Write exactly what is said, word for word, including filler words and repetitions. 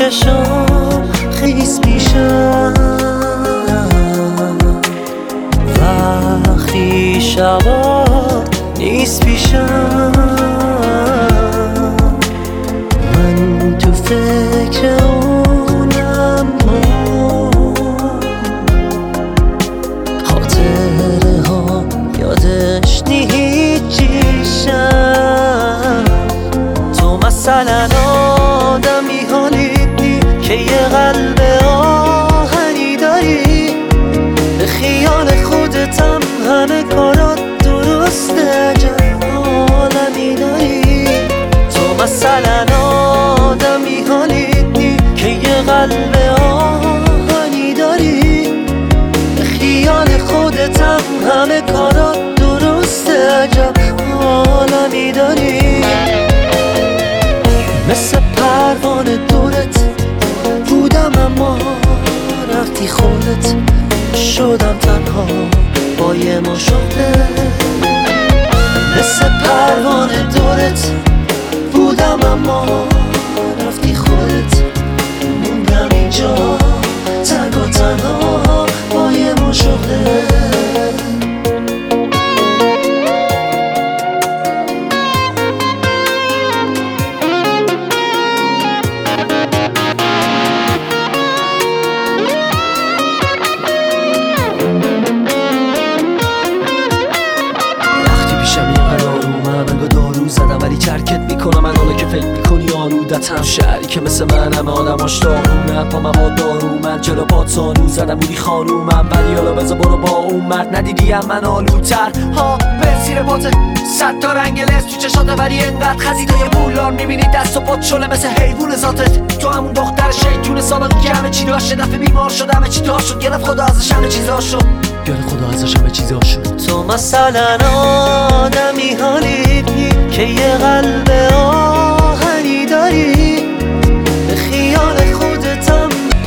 چشم خیس پیشم وقتی شبا نیست پیشم من تو فکر اونم خاطره ها یادش نیچیشم تو مثلا آدمی حالیدی که یه قلب آهنی داری به خیال خودتم همه کارات درسته عجب عالمی داری تو مثلا آدمی حالیدی که یه قلب آهنی داری به خیال خودتم همه کارات درسته عجب عالمی داری مثل پروانه دورت بودم اما رفتی خودت شدم تنها با یه مشغله مثل پروانه دورت بودم اما رفتی خودت موندم اینجا تنگ و تنها با یه مشغله چرکت میکنم من حالا که فکر میکنی آلودتم شهری که مثل من همه آدماش دارومن پا مواد دارومن جلو پات سانو زدم بودی خانومم ولی حالا بذار برو با اون مرد ندیدی هم من آلودتر ها به زیر پات صد تا رنگ لس تو چشاته ولی انقدر خزیدای بولار میبینی دست و پات شله مثل حیوون ذاتت تو همون دختر شیطون سابقی که همه چی داشت دفعه بیمار شد همه چی دار شد گرفت خدا ازش همه چیزا شد گرفت خدا ازش همه چیزا شد تو مثلا آدمی حالیدی که یه قلب